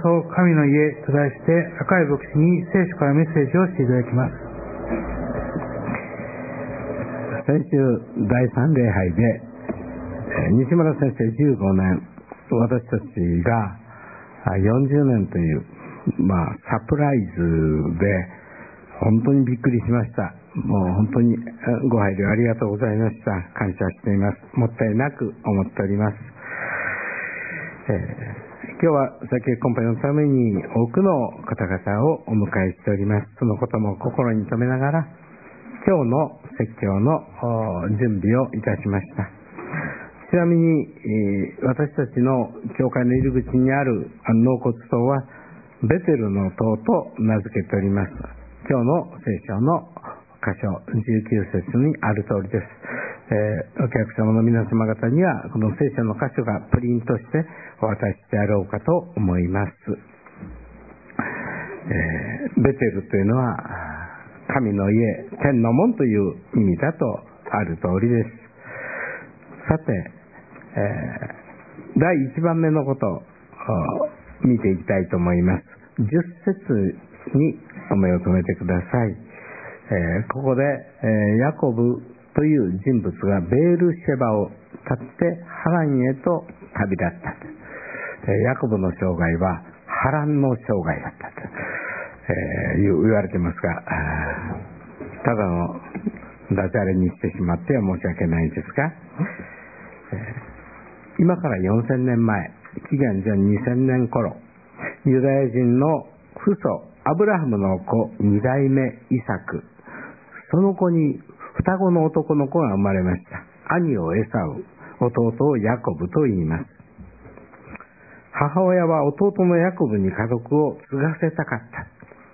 送神の家と題して赤い牧師に聖書からメッセージをしていただきます。 先週第3礼拝で西村先生15年、私たちが40年という、サプライズで本当にびっくりしました。もう本当にご配慮ありがとうございました。感謝しています。もったいなく思っております。今日は先コンパニオンのために多くの方々をお迎えしております。そのことも心に留めながら今日の説教の準備をいたしました。ちなみに、私たちの教会の入り口にある納骨塔はベテルの塔と名付けております。今日の聖書の箇所19節にある通りです。お客様の皆様方にはこの聖書の箇所がプリントしてお渡ししてやろうかと思います。ベテルというのは神の家、天の門という意味だとある通りです。さて、第1番目のことを見ていきたいと思います。10節にお目を留めてください。ここで、ヤコブという人物がベールシェバを立ってハランへと旅立った。ヤコブの生涯は波乱の生涯だったと、言われていますが、ただのダジャレにしてしまっては申し訳ないですが、今から4000年前、紀元前2000年頃、ユダヤ人の父祖アブラハムの子2代目イサク、その子に双子の男の子が生まれました。兄をエサウ、弟をヤコブと言います。母親は弟のヤコブに家族を継がせたかった。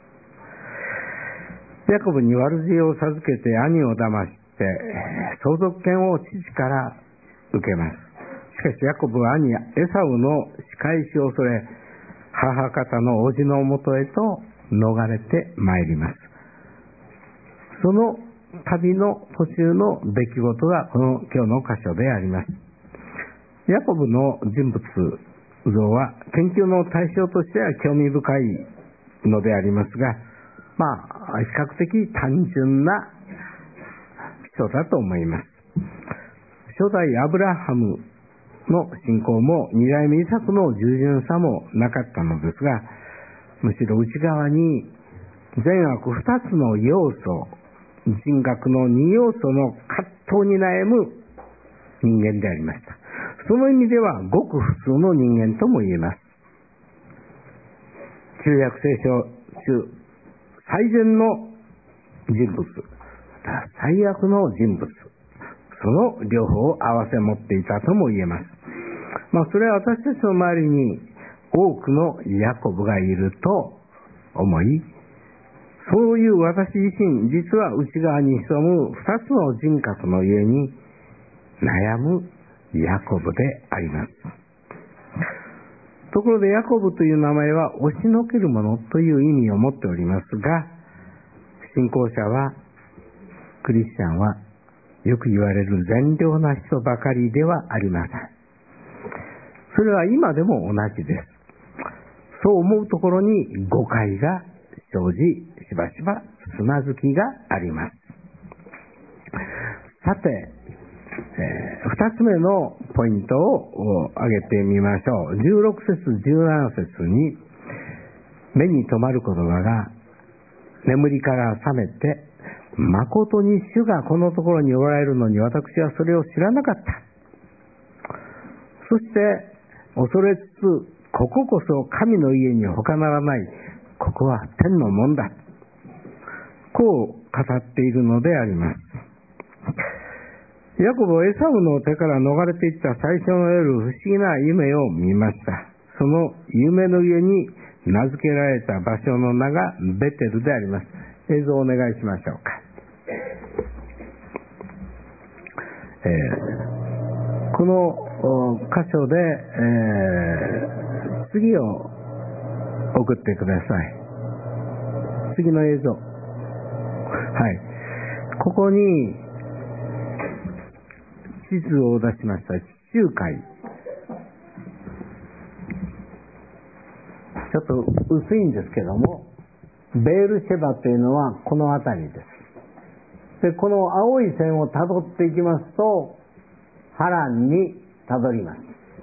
ヤコブに悪知恵を授けて兄を騙して相続権を父から受けます。しかしヤコブは兄エサウの仕返しを恐れ、母方の叔父のもとへと逃れてまいります。その旅の途中の出来事がこの今日の箇所であります。ヤコブの人物像は研究の対象としては興味深いのでありますが、比較的単純な人だと思います。初代アブラハムの信仰も二代目イサクの従順さもなかったのですが、むしろ内側に善悪2つの要素、人格の2要素の葛藤に悩む人間でありました。その意味ではごく普通の人間とも言えます。旧約聖書中最善の人物、最悪の人物、その両方を合わせ持っていたとも言えます。それは私たちの周りに多くのヤコブがいると思い、そういう私自身、実は内側に潜む二つの人格のゆえに悩むヤコブであります。ところでヤコブという名前は押しのけるものという意味を持っておりますが、信仰者は、クリスチャンはよく言われる善良な人ばかりではありません。それは今でも同じです。そう思うところに誤解が生じ、しばしばつまずきがあります。さて、2つ目のポイントを挙げてみましょう。16節17節に、目に留まる言葉が、眠りから覚めて、誠に主がこのところにおられるのに私はそれを知らなかった。そして恐れつつ、こここそ神の家に他ならない、ここは天の門だ、こう語っているのであります。ヤコブはエサウの手から逃れていった最初の夜、不思議な夢を見ました。その夢の家に名付けられた場所の名がベテルであります。映像をお願いしましょうか。この箇所で、次を送ってください。次の映像。はい。ここに地図を出しました。地中海。 ちょっと薄いんですけども、ベールシェバというのはこの辺りです。で、この青い線をたどっていきますと、ハランにたどります。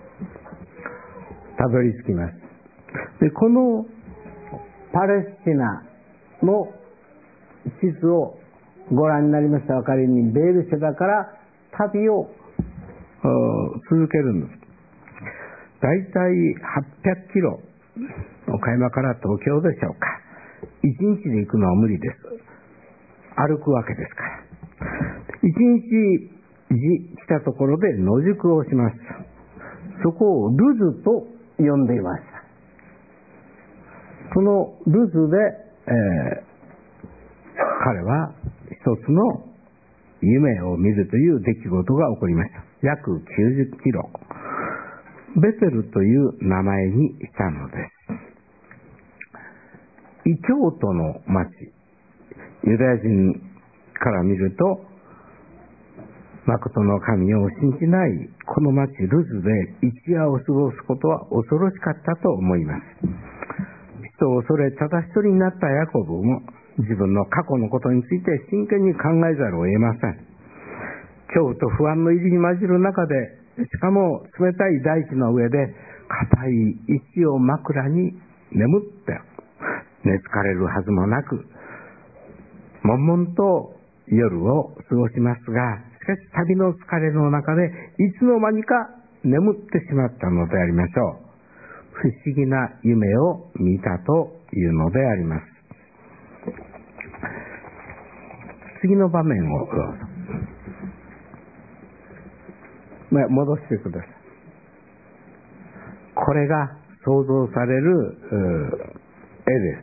たどり着きます。で、このパレスチナの地図をご覧になりましたお分かりに、ベールシェバから旅を続けるんです。だいたい800キロ、岡山から東京でしょうか。1日で行くのは無理です。歩くわけですから。1日来たところで野宿をします。そこをルズと呼んでいました。そのルズで、彼は一つの夢を見るという出来事が起こりました。約90キロ。ベテルという名前にしたのです。異教徒の町、ユダヤ人から見ると、誠の神を信じないこの町ルズで一夜を過ごすことは恐ろしかったと思います。人を恐れただ一人になったヤコブも自分の過去のことについて真剣に考えざるを得ません。恐怖と不安の入りに混じる中で、しかも冷たい大地の上で硬い石を枕に眠って寝疲れるはずもなく、悶々と夜を過ごしますが、しかし旅の疲れの中でいつの間にか眠ってしまったのでありましょう。不思議な夢を見たというのであります。次の場面をどうぞ。戻してください。これが想像される絵です。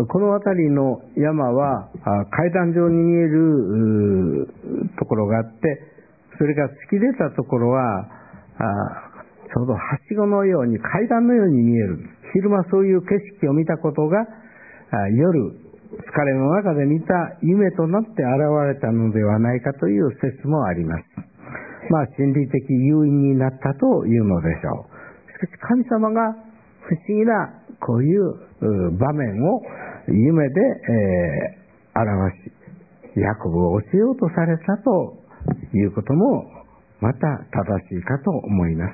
この辺りの山は階段状に見えるところがあって、それが突き出たところはちょうどはしごのように階段のように見える。昼間そういう景色を見たことが夜疲れの中で見た夢となって現れたのではないかという説もあります。心理的誘因になったというのでしょう。しかし神様が不思議なこういう場面を夢で、表し、ヤコブを教えようとされたということもまた正しいかと思います。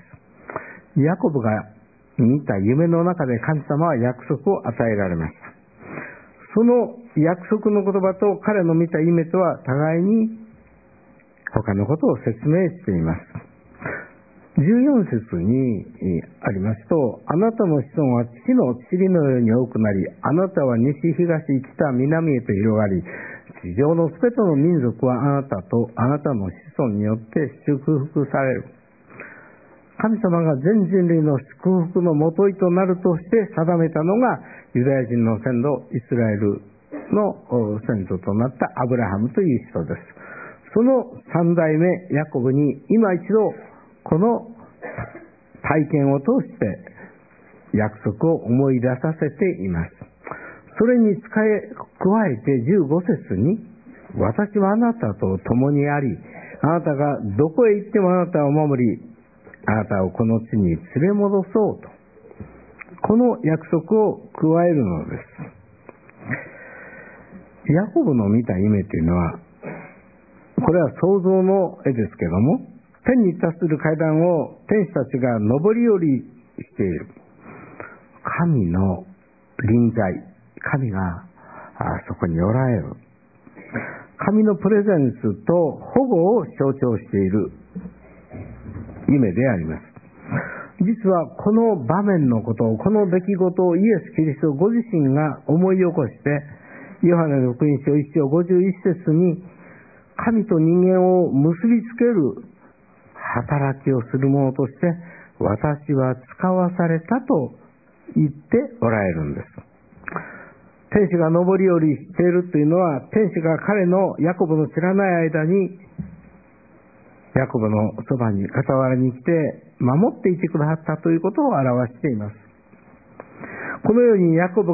ヤコブが見た夢の中で神様は約束を与えられました。その約束の言葉と彼の見た夢とは互いに他のことを説明しています。14節にありますと、あなたの子孫は地の塵のように多くなり、あなたは西、東、北、南へと広がり、地上のすべての民族はあなたとあなたの子孫によって祝福される。神様が全人類の祝福のもといとなるとして定めたのがユダヤ人の先祖イスラエルの先祖となったアブラハムという人です。その三代目ヤコブに今一度この体験を通して約束を思い出させています。それに加えて15節に、私はあなたと共にあり、あなたがどこへ行ってもあなたを守り、あなたをこの地に連れ戻そうと、この約束を加えるのです。ヤコブの見た夢というのは、これは想像の絵ですけども、天に達する階段を天使たちが上り下りしている。神の臨在、神がそこにおられる。神のプレゼンスと保護を象徴している夢であります。実はこの場面のことを、この出来事をイエス・キリストご自身が思い起こして、ヨハネの福音書1章51節に、神と人間を結びつける働きをする者として、私は使わされたと言っておられるんです。天使が上り下りしているというのは、天使が彼のヤコブの知らない間にヤコブのそばに傍らに来て守っていてくださったということを表しています。このようにヤコブ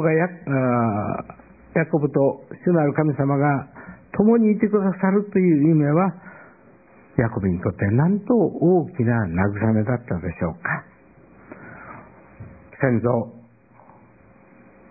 と主なる神様が共にいてくださるという夢は、ヤコブにとってなんと大きな慰めだったでしょうか。先祖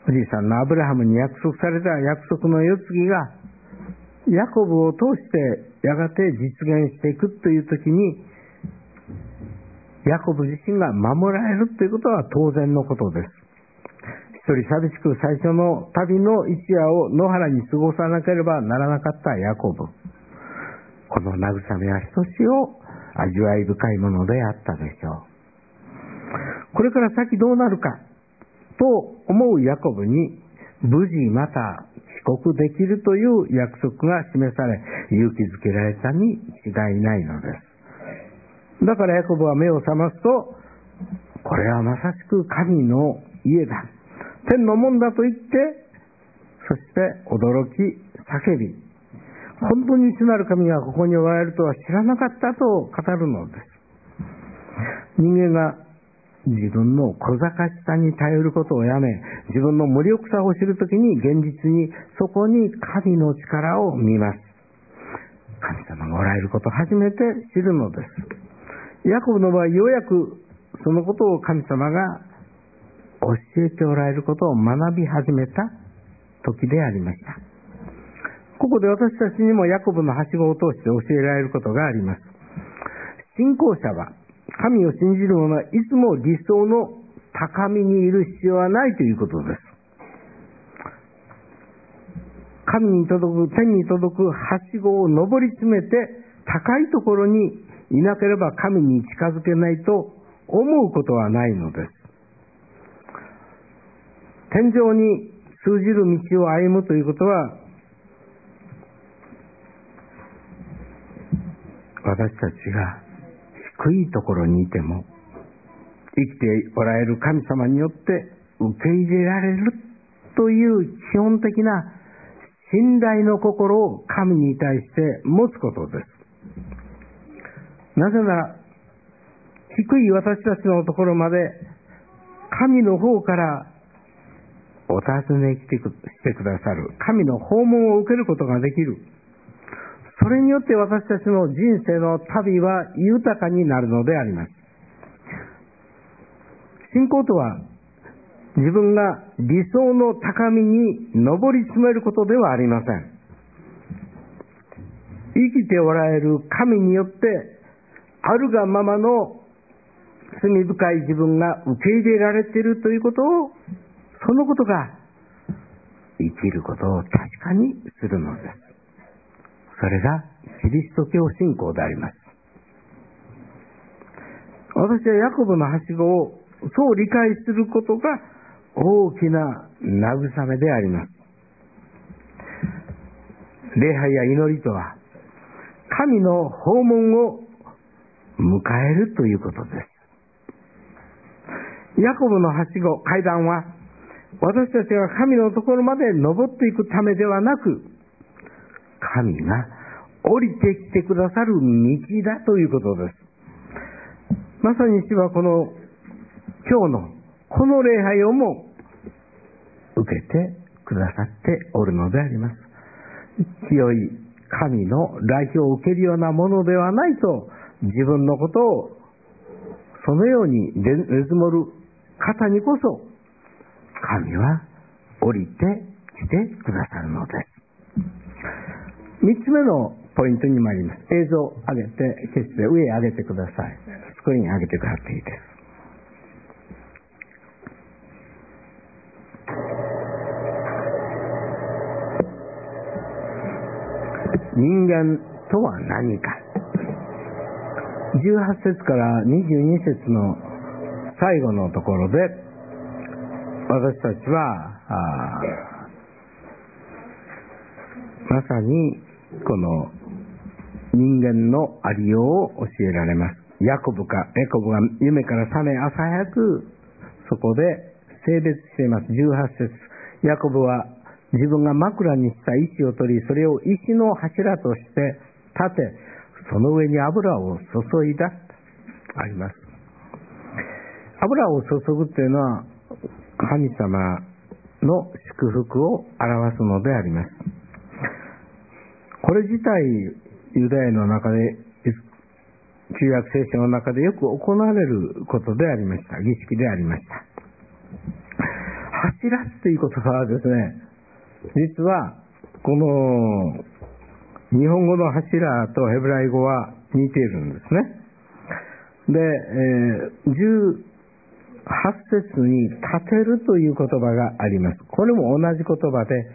おじいさんのアブラハムに約束された約束の世継ぎがヤコブを通してやがて実現していくという時に、ヤコブ自身が守られるということは当然のことです。一人寂しく最初の旅の一夜を野原に過ごさなければならなかったヤコブ。この慰めはひとしお味わい深いものであったでしょう。これから先どうなるかと思うヤコブに無事また帰国できるという約束が示され、勇気づけられたに違いないのです。だからヤコブは目を覚ますと、これはまさしく神の家だ、天の門だと言って、そして驚き叫び、本当に主なる神がここにおられるとは知らなかったと語るのです。人間が自分の小賢しさに頼ることをやめ、自分の無力さを知るときに現実にそこに神の力を見ます。神様がおられることを初めて知るのです。ヤコブの場合、ようやくそのことを神様が教えておられることを学び始めた時でありました。ここで私たちにもヤコブのはしごを通して教えられることがあります。信仰者は、神を信じる者はいつも理想の高みにいる必要はないということです。神に届く、天に届くはしごを登り詰めて高いところにいなければ神に近づけないと思うことはないのです。天上に通じる道を歩むということは、私たちが低いところにいても生きておられる神様によって受け入れられるという基本的な信頼の心を神に対して持つことです。なぜなら、低い私たちのところまで神の方からお尋ねしてくださる、神の訪問を受けることができる。それによって私たちの人生の旅は豊かになるのであります。信仰とは、自分が理想の高みに登り詰めることではありません。生きておられる神によってあるがままの罪深い自分が受け入れられているということを、そのことが生きることを確かにするのです。それがキリスト教信仰であります。私はヤコブのはしごをそう理解することが大きな慰めであります。礼拝や祈りとは、神の訪問を迎えるということです。ヤコブのはしご、階段は、私たちが神のところまで登っていくためではなく、神が降りてきてくださる道だということです。まさに主はこの今日のこの礼拝をも受けてくださっておるのであります。清い神の来訪を受けるようなものではないと、自分のことをそのようにねずもる方にこそ、神は降りてきてくださるのです。3つ目のポイントに参ります。映像を上げて、決して上へ上げてください。スクリーン上げてくださっていいです。人間とは何か。18節から22節の最後のところで、私たちはまさにこの人間のありようを教えられます。ヤコブが夢から覚め、朝早くそこで性別しています。18節、ヤコブは自分が枕にした石を取り、それを石の柱として立て、その上に油を注いだあります。油を注ぐというのは神様の祝福を表すのであります。これ自体ユダヤの中で、旧約聖書の中でよく行われることでありました。儀式でありました。 柱っていう言葉はですね、実はこの日本語の柱とヘブライ語は似ているんですね。で、18節に立てるという言葉があります。これも同じ言葉で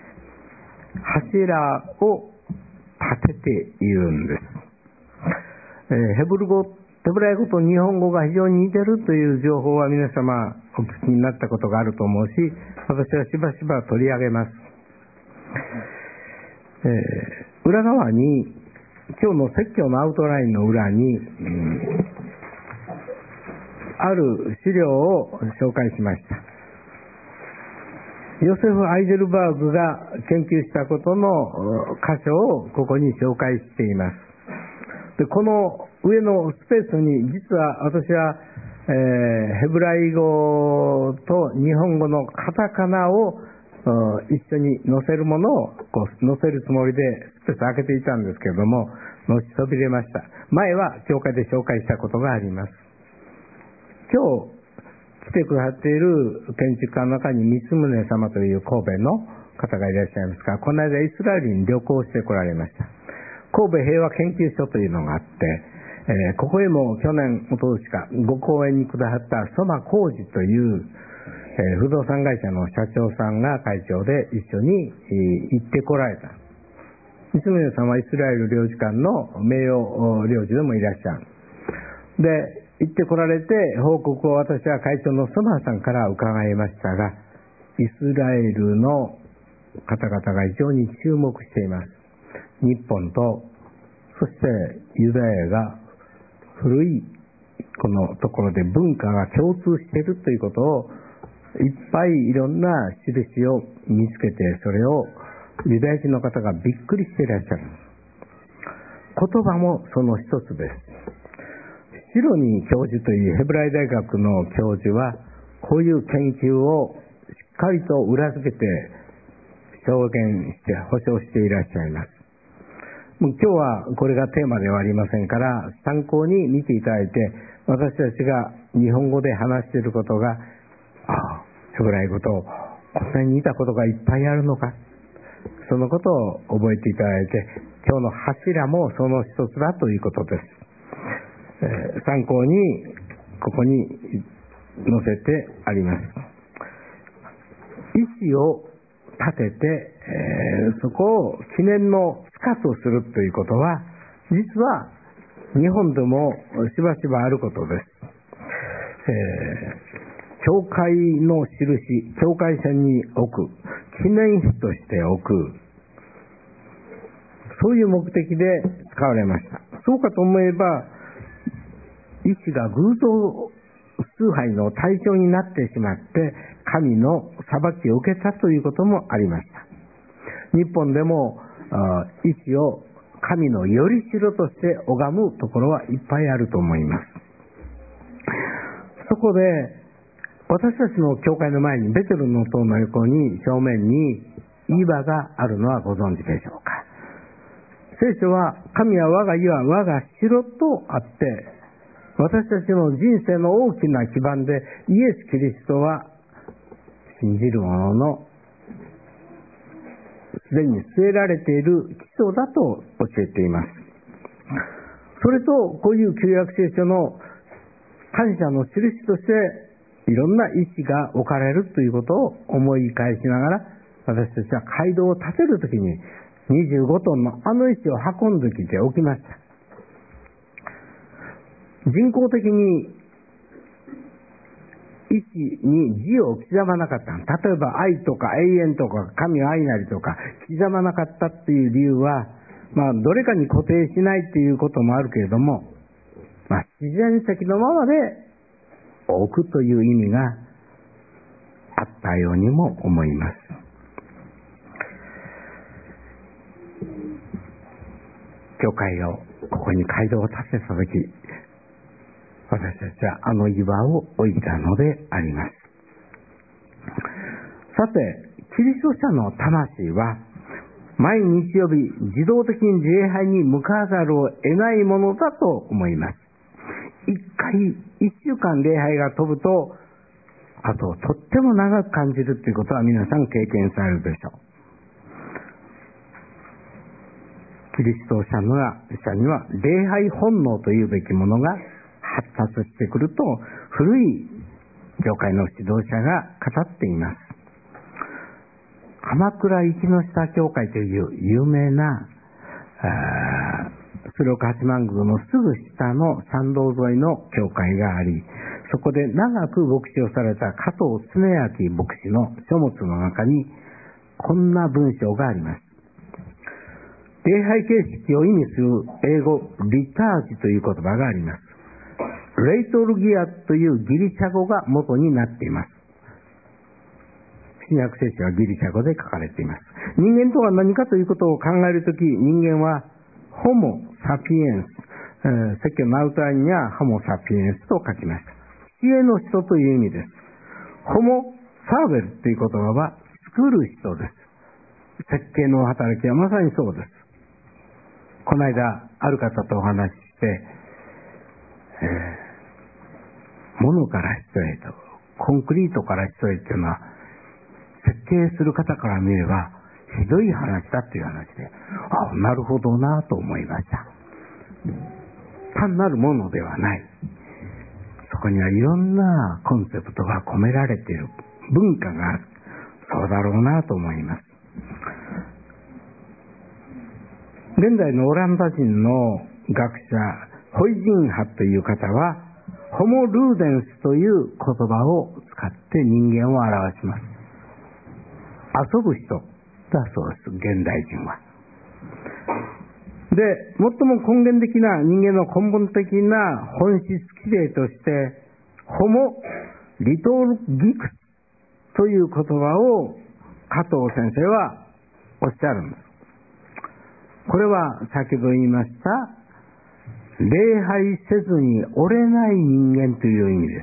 柱を立てているんです。ヘブライ語と日本語が非常に似てるという情報は皆様お聞きになったことがあると思うし、私はしばしば取り上げます。裏側に今日の説教のアウトラインの裏に、ある資料を紹介しました。ヨセフ・アイゼルバーグが研究したことの箇所をここに紹介しています。で、この上のスペースに実は私は、ヘブライ語と日本語のカタカナを一緒に載せるものを載せるつもりでスペース開けていたんですけれども、後そびれました。前は教会で紹介したことがあります。今日来てくださっている建築家の中に三宗様という神戸の方がいらっしゃいますが、この間イスラエルに旅行してこられました。神戸平和研究所というのがあって、ここへも去年おととしかご講演にくださったソマ浩二という、不動産会社の社長さんが会長で一緒に行ってこられた。三宗さんはイスラエル領事館の名誉領事でもいらっしゃる。で、行ってこられて報告を私は会長のソマさんから伺いましたが、イスラエルの方々が非常に注目しています。日本とそしてユダヤが古いこのところで文化が共通しているということをいっぱいいろんな印を見つけて、それをユダヤ人の方がびっくりしていらっしゃる。言葉もその一つです。シロニー教授というヘブライ大学の教授はこういう研究をしっかりと裏付けて証言して保証していらっしゃいます。今日はこれがテーマではありませんから、参考に見ていただいて、私たちが日本語で話していることがヘブライ語とこんなに似たことがいっぱいあるのか、そのことを覚えていただいて、今日の柱もその一つだということです。参考にここに載せてあります。石を立てて、そこを記念の塚とするということは、実は日本でもしばしばあることです。教会の印、境界線に置く、記念碑として置く、そういう目的で使われました。そうかと思えば、石が偶像崇拝の対象になってしまって神の裁きを受けたということもありました。日本でも石を神のよりしろとして拝むところはいっぱいあると思います。そこで私たちの教会の前にベテルの塔の横に正面に岩があるのはご存知でしょうか。聖書は神は我が岩我が城とあって、私たちの人生の大きな基盤でイエス・キリストは信じる者のすでに据えられている基礎だと教えています。それとこういう旧約聖書の感謝の印としていろんな石が置かれるということを思い返しながら、私たちは街道を建てるときに25トンのあの石を運んできておきました。人工的に石に字を刻まなかった。例えば愛とか永遠とか神は愛なりとか刻まなかったっていう理由は、どれかに固定しないっていうこともあるけれども、自然石のままで置くという意味があったようにも思います。教会をここに街道を建てたとき、私たちはあの岩を置いたのであります。さて、キリスト者の魂は毎日曜日自動的に礼拝に向かわざるを得ないものだと思います。1週間礼拝が飛ぶと後をとっても長く感じるということは皆さん経験されるでしょう。キリスト者には礼拝本能というべきものが発達してくると古い教会の指導者が語っています。鎌倉一ノ下教会という有名な鶴岡八幡宮のすぐ下の参道沿いの教会があり、そこで長く牧師をされた加藤恒明牧師の書物の中にこんな文章があります。礼拝形式を意味する英語リタージという言葉があります。レイトルギアというギリシャ語が元になっています。新約聖書はギリシャ語で書かれています。人間とは何かということを考えるとき、人間はホモ・サピエンス、説教のアウトラインにはホモ・サピエンスと書きました。知恵の人という意味です。ホモ・サーベルという言葉は作る人です。設計の働きはまさにそうです。この間ある方とお話しして、物から人へと、コンクリートから人へというのは設計する方から見ればひどい話だという話で、なるほどなと思いました。単なるものではない。そこにはいろんなコンセプトが込められている文化がある。そうだろうなと思います。現代のオランダ人の学者ホイジンハという方はホモ・ルーデンスという言葉を使って人間を表します。遊ぶ人だそうです、現代人は。で、最も根源的な人間の根本的な本質規定としてホモ・リトルギクスという言葉を加藤先生はおっしゃるんです。これは先ほど言いました礼拝せずに折れない人間という意味です。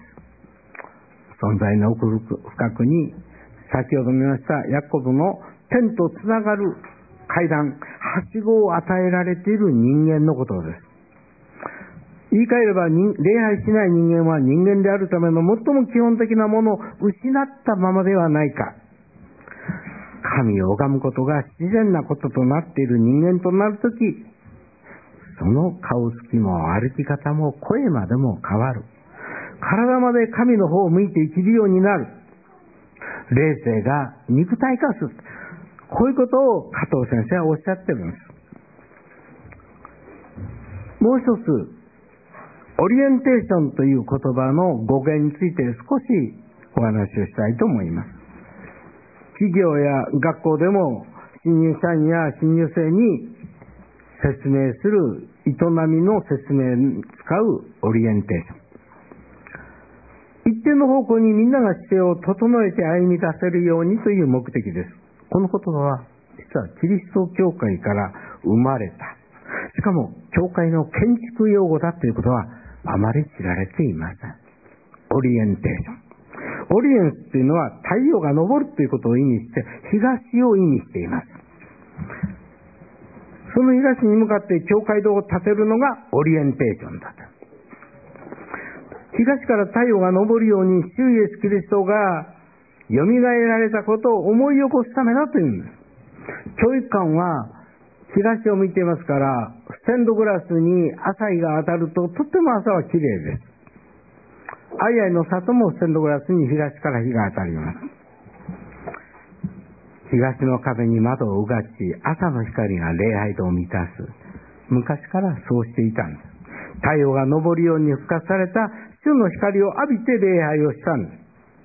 存在の奥深くに先ほど見ましたヤコブの天とつながる階段、はしごを与えられている人間のことです。言い換えれば礼拝しない人間は人間であるための最も基本的なものを失ったままではないか。神を拝むことが自然なこととなっている人間となるとき、その顔つきも歩き方も声までも変わる。体まで神の方を向いて生きるようになる。霊性が肉体化する。こういうことを加藤先生はおっしゃってるんです。もう一つ、オリエンテーションという言葉の語源について少しお話をしたいと思います。企業や学校でも新入社員や新入生に説明する営みの説明に使うオリエンテーション。一定の方向にみんなが姿勢を整えて歩み出せるようにという目的です。この言葉は実はキリスト教会から生まれた。しかも教会の建築用語だということはあまり知られていません。オリエンテーション。オリエンスというのは太陽が昇るということを意味して東を意味しています。その東に向かって教会堂を建てるのがオリエンテーションだと。東から太陽が昇るように主イエスキリストがよみがえられたことを思い起こすためだというんです。教育館は東を見ていますから、ステンドグラスに朝日が当たるととっても朝は綺麗です。アイアイの里もステンドグラスに東から日が当たります。東の壁に窓をうがち、朝の光が礼拝堂を満たす。昔からそうしていたんです。太陽が昇るように復活された主の光を浴びて礼拝をしたんです。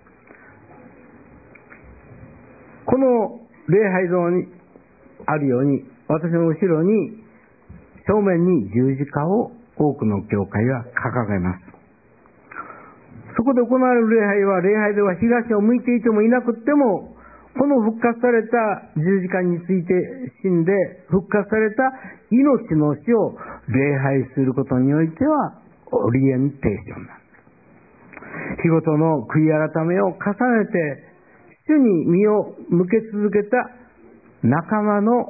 この礼拝堂にあるように、私の後ろに正面に十字架を多くの教会は掲げます。そこで行われる礼拝は、礼拝では東を向いていてもいなくっても、この復活された十字架について死んで復活された命の死を礼拝することにおいてはオリエンテーションなんです。日ごとの悔い改めを重ねて主に身を向け続けた仲間の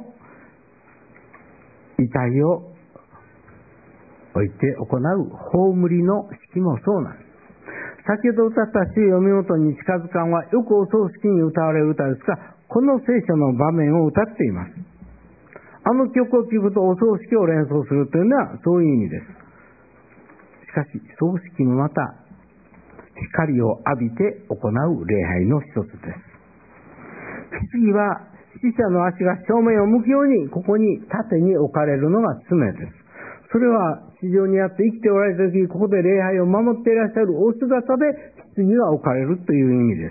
遺体を置いて行う葬りの式もそうなんです。 先ほど歌った主よ見事に近づかんはよくお葬式に歌われる歌ですが、この聖書の場面を歌っています。あの曲を聴くとお葬式を連想するというのはそういう意味です。しかし葬式もまた光を浴びて行う礼拝の一つです。棺は死者の足が正面を向くようにここに縦に置かれるのが常です。それは地上にあって生きておられた時、ここで礼拝を守っていらっしゃるお姿で棺が置かれるという意味です。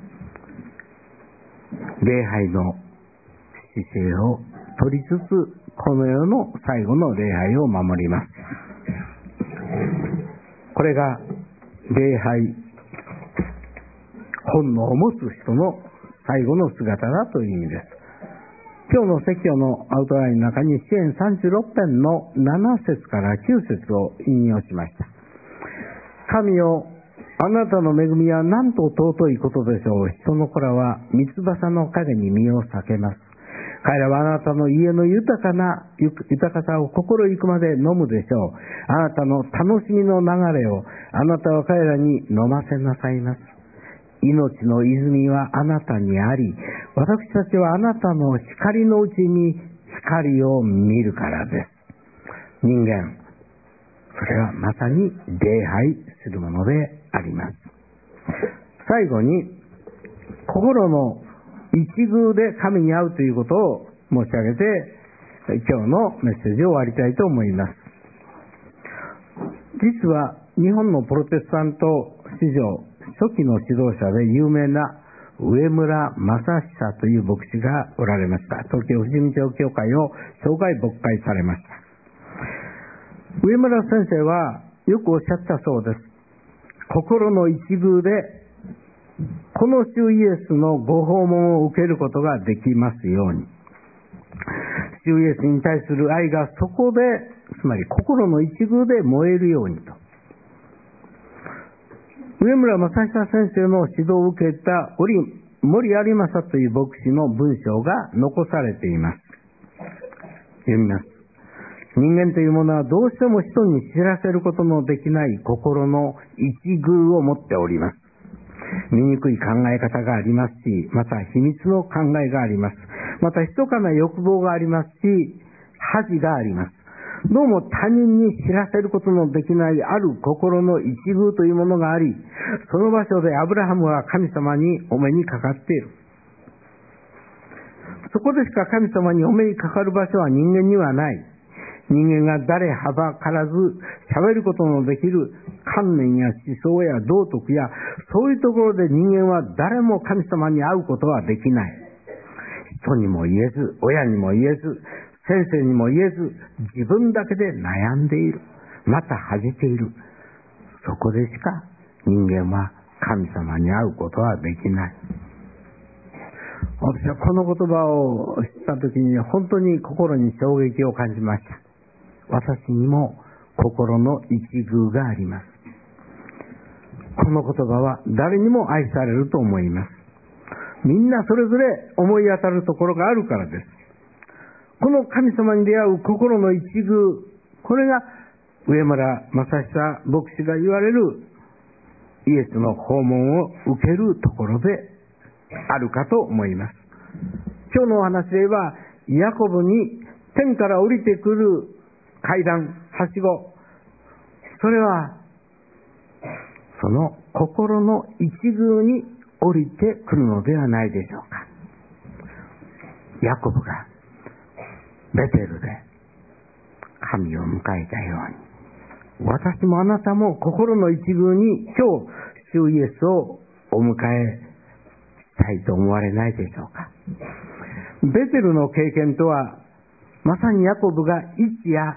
礼拝の姿勢を取りつつ、この世の最後の礼拝を守ります。これが礼拝本能を持つ人の最後の姿だという意味です。今日の説教のアウトラインの中に詩編36編の7節から9節を引用しました。神よ、あなたの恵みはなんと尊いことでしょう。人の子らは三翼の陰に身を避けます。彼らはあなたの家の豊かさを心ゆくまで飲むでしょう。あなたの楽しみの流れをあなたは彼らに飲ませなさいます。命の泉はあなたにあり、私たちはあなたの光のうちに光を見るからです。人間、それはまさに礼拝するものであります。最後に、心の一遇で神に会うということを申し上げて、今日のメッセージを終わりたいと思います。実は日本のプロテスタント史上初期の指導者で有名な上村正久という牧師がおられました。東京富士見町教会を生涯牧会されました。上村先生はよくおっしゃったそうです。心の一遇でこの主イエスのご訪問を受けることができますように、主イエスに対する愛がそこで、つまり心の一遇で燃えるようにと。上村正久先生の指導を受けた森有正という牧師の文章が残されています。読みます。人間というものはどうしても人に知らせることのできない心の一遇を持っております。醜い考え方がありますし、また秘密の考えがあります。また密かな欲望がありますし、恥があります。どうも他人に知らせることのできないある心の一遇というものがあり、その場所でアブラハムは神様にお目にかかっている。そこでしか神様にお目にかかる場所は人間にはない。人間が誰はばからず喋ることのできる観念や思想や道徳やそういうところで人間は誰も神様に会うことはできない。人にも言えず、親にも言えず、先生にも言えず、自分だけで悩んでいる。また恥じている。そこでしか人間は神様に会うことはできない。私はこの言葉を知ったときに本当に心に衝撃を感じました。私にも心の一遇があります。この言葉は誰にも愛されると思います。みんなそれぞれ思い当たるところがあるからです。この神様に出会う心の一遇、これが上村正久牧師が言われるイエスの訪問を受けるところであるかと思います。今日のお話で言えば、ヤコブに天から降りてくる階段、はしご、それはその心の一遇に降りてくるのではないでしょうか。ヤコブがベテルで神を迎えたように、私もあなたも心の一遇に今日主イエスをお迎えしたいと思われないでしょうか。ベテルの経験とは、まさにヤコブが一夜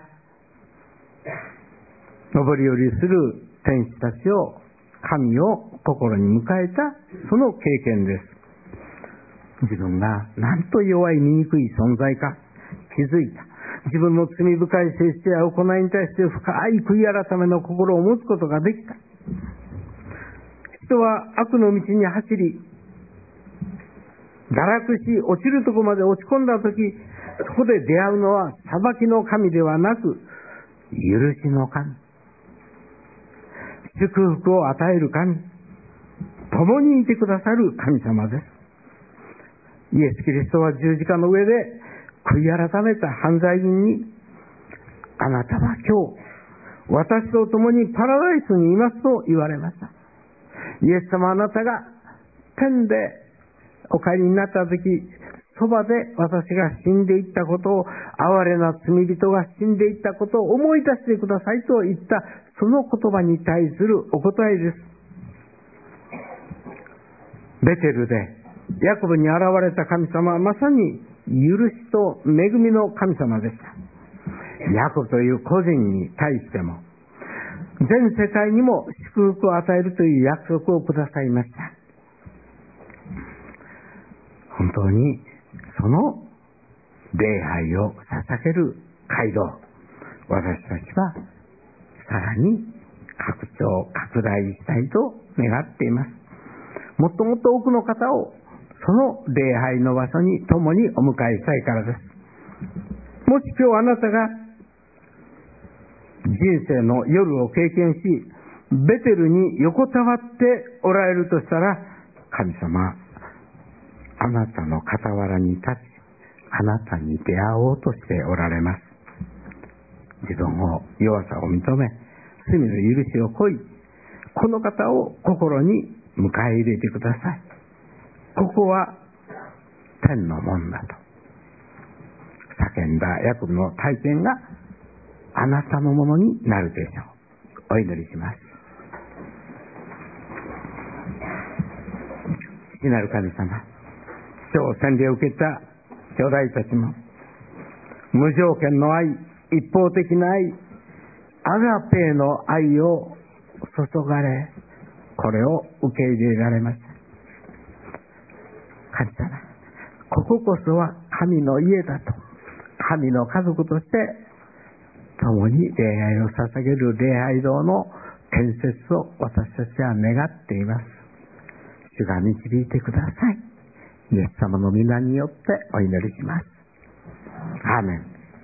上り下りする天使たちを、神を心に迎えたその経験です。自分がなんと弱い醜い存在か気づいた。自分の罪深い性質や行いに対して深い悔い改めの心を持つことができた。人は悪の道に走り、堕落し落ちるところまで落ち込んだとき、そこで出会うのは裁きの神ではなく許しの神。 祝福を与える神、共にいてくださる神様です。イエス・キリストは十字架の上で悔い改めた犯罪人に、あなたは今日私と共にパラダイスにいますと言われました。イエス様、あなたが天でお帰りになった時、そばで私が死んでいったことを、哀れな罪人が死んでいったことを思い出してくださいと言った、その言葉に対するお答えです。ベテルでヤコブに現れた神様はまさに許しと恵みの神様でした。ヤコブという個人に対しても、全世界にも祝福を与えるという約束をくださいました。本当にその礼拝を捧げる街道、私たちはさらに拡張拡大したいと願っています。もっともっと多くの方をその礼拝の場所に共にお迎えしたいからです。もし今日あなたが人生の夜を経験し、ベテルに横たわっておられるとしたら、神様、あなたの傍らに立ち、あなたに出会おうとしておられます。自分を弱さを認め、罪の許しを請い、この方を心に迎え入れてください。ここは天の門だと叫んだヤコブの体験があなたのものになるでしょう。お祈りします。父なる神様、今日洗礼を受けた兄弟たちも、無条件の愛、一方的な愛、アガペの愛を注がれ、これを受け入れられました。神様、こここそは神の家だと、神の家族として共に礼拝を捧げる礼拝堂の建設を私たちは願っています。主が導いてください。イエス様の皆によってお祈りします。アーメン。